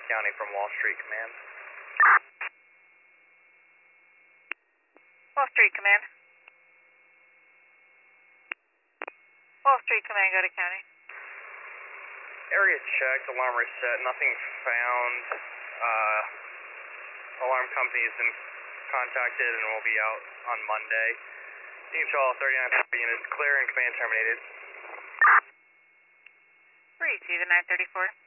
County from Wall Street Command. Wall Street Command. Wall Street Command, go to county. Area checked, alarm reset, nothing found. Alarm company has been contacted and will be out on Monday. You can show all 39 units clear and command terminated. Receive the 934.